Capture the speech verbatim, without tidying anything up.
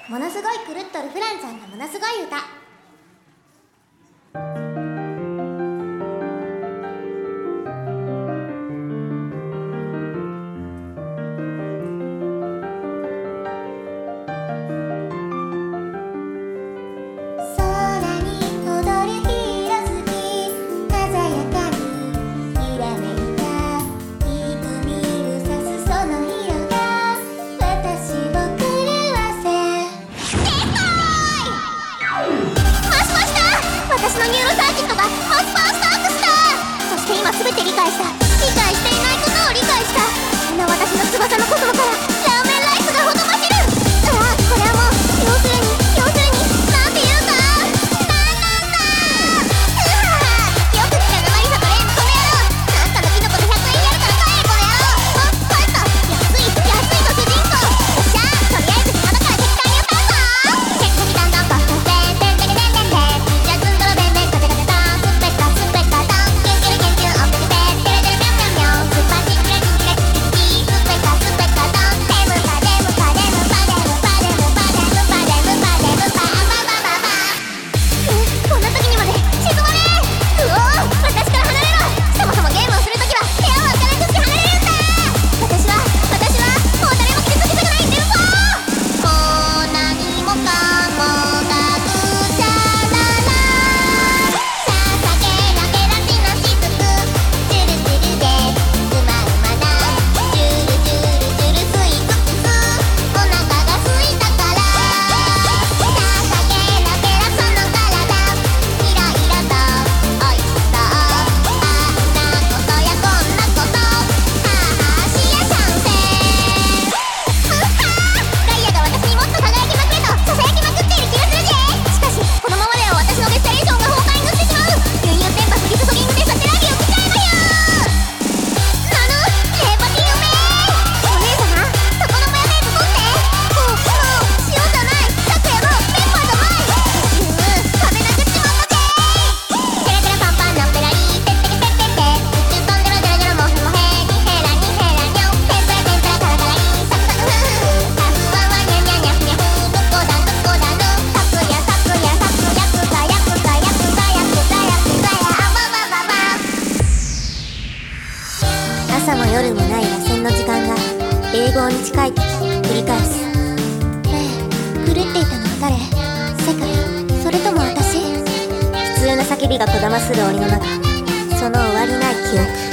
ものすごい狂っとるフランちゃんのものすごい歌。私のニューロサーキットがマスパースタートした。そして今全て理解した。理解していないことを理解した。そんな私の翼のコスモからラーメンライスがほとばしる。うわ、これはもう要するに要するになんていうかなんなんだ。うわ、よく来たなマリサとレイムこの野郎。なんかのキノコでひゃくえんやるから買えこの野郎。あ、帰った。安い安いぞ主人公。よっしゃ、とりあえず今だから敵艦やったぞ。チェックにだんだんバッタンてんてんてけてんてんてん。じゃあずんどろべんべん風が出た。スッペッカスッペッカダン。キュンキュルキュンキュンおってけてテレテレミョンミョンミョン。スッパチンキレチンキレチンキチスッペッカスッペッカダン。テムパデムパデムパデムパデムパデムパデムパデムパアババババ。こんな時にまで沈まれー。うおー、私から離れろ。そもそもゲームをするときは部屋を明るくして離れるんだ。私は私はもう誰も傷つきたくないんだよ。もう何もかもがぐちゃらら。ささげらけらしなしずく。チュルチュルでうまうまな。チュルチュルチュルスイクス。お腹が空いたから。ささげらけらその体。イライラとおいしそう。あんなことやこんなこと。はあしやしゃんせー。うっはー、ガイアが私にもっと輝きまくれとささやきまくっている気がするぜ。しかしこのままでは私のデスタレーションが崩壊してしまう。ユンユン電波フリストリングでサテラビを来ちゃえばよー。なぬレパティうめー。お姉様そこのマヨネーズ取って。もうもう塩じゃない拓也のペッパーじゃない。うー食べなくちまったぜー。テレテレパンパンナンペラリーテッテケテッテッテ。宇宙飛んでるジョロジョロモフモヘニヘラニヘラニョン。テンプラテンプラカラカラリーサクサクフー。タフワワニャニャニャフニャフー。どこだどこだぬ。タクヤタクヤタクヤクザヤクザヤクザヤクザヤクザヤあばばばば。朝も夜もない螺旋の時間が永劫に近いと繰り返す。ねえ、狂っていたのは誰？世界？それとも私？悲痛な叫びがこだまする檻の中、その終わりない記憶。